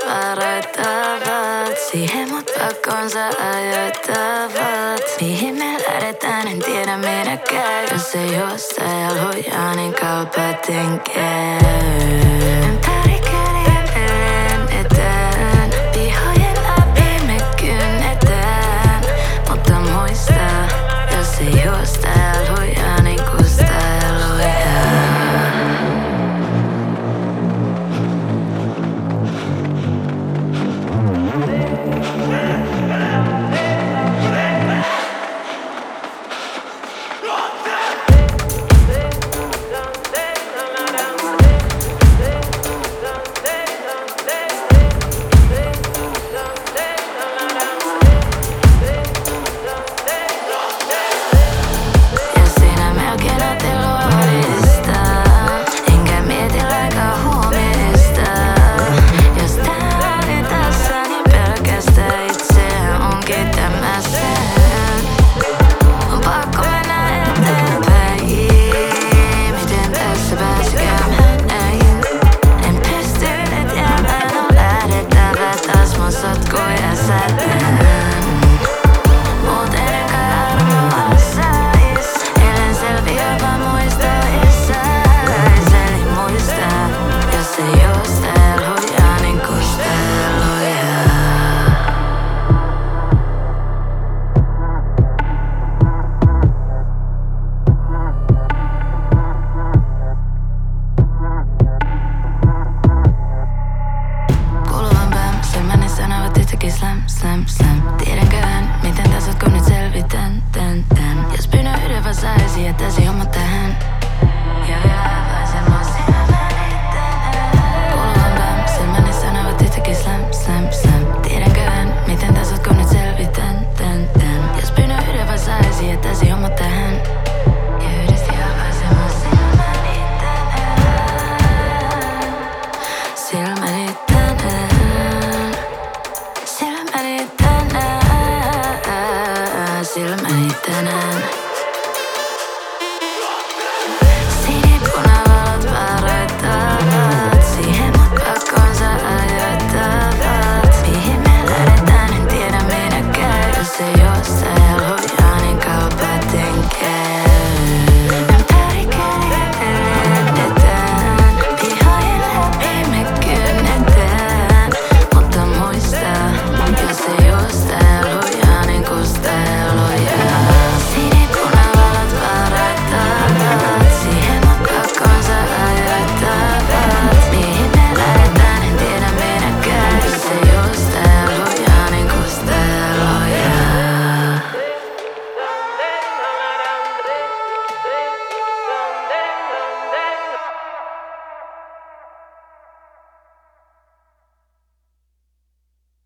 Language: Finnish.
varoittavat. Siihen mut pakkonsa ajoittavat. Mihin me lähdetään, en tiedä minä käy. Jos ei jossain hujaa, niin kalpaten käy. Ympäri kylien me lennetään. Pihojen läpi me kynnetään. Mutta muista, jos ei jossain hujaa, niin kustaa lujaa. Slam, slam, slam. Tiedänköhän, miten tässä kun nyt selvitän, tän. Jos pyynnö yhden vaan saisi, jättäisi hommat tähän. Ja vaisin mun silmäni tänään. Kuuluvan päin, silmäni sanovat yhtäkin slam, slam, slam. Tiedänköhän, miten tässä kun nyt selvitän, tän. Jos pyynnö yhden vaan saisi, jättäisi hommat tähän. Ja yhdesti avaisin mun silmäni tänään. Silmäni tänään. Silmäni tänään.